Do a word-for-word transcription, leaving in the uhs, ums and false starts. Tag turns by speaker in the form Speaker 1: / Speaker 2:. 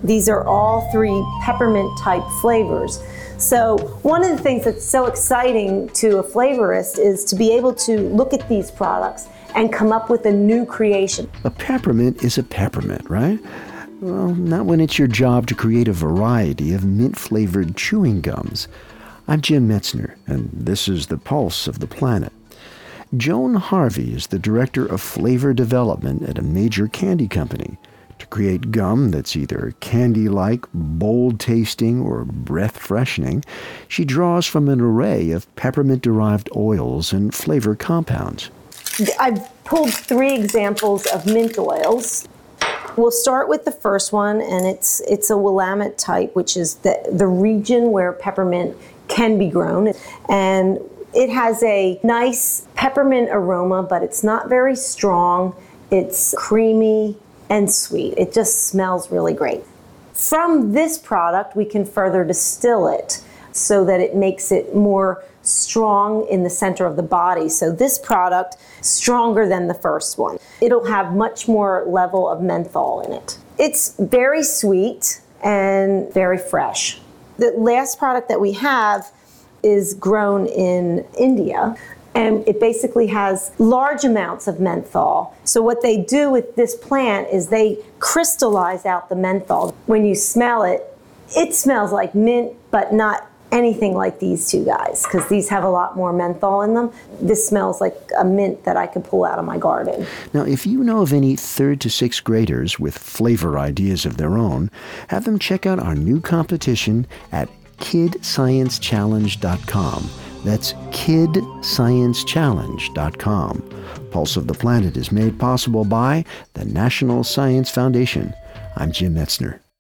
Speaker 1: These are all three peppermint type flavors. So one of the things that's so exciting to a flavorist is to be able to look at these products and come up with a new creation.
Speaker 2: A peppermint is a peppermint, right? Well, not when it's your job to create a variety of mint-flavored chewing gums. I'm Jim Metzner, and this is The Pulse of the Planet. Joan Harvey is the director of flavor development at a major candy company. To create gum that's either candy-like, bold-tasting, or breath-freshening, she draws from an array of peppermint-derived oils and flavor compounds.
Speaker 1: I've pulled three examples of mint oils. We'll start with the first one, and it's it's a Willamette type, which is the, the region where peppermint can be grown. And it has a nice peppermint aroma, but it's not very strong. It's creamy and sweet. It just smells really great. From this product, we can further distill it so that it makes it more strong in the center of the body. So this product, stronger than the first one. It'll have much more level of menthol in it. It's very sweet and very fresh. The last product that we have is grown in India, and it basically has large amounts of menthol. So what they do with this plant is they crystallize out the menthol. When you smell it, it smells like mint, but not anything like these two guys, because these have a lot more menthol in them. This smells like a mint that I could pull out of my garden.
Speaker 2: Now, if you know of any third to sixth graders with flavor ideas of their own, have them check out our new competition at kid science challenge dot com. That's kid science challenge dot com. Pulse of the Planet is made possible by the National Science Foundation. I'm Jim Metzner.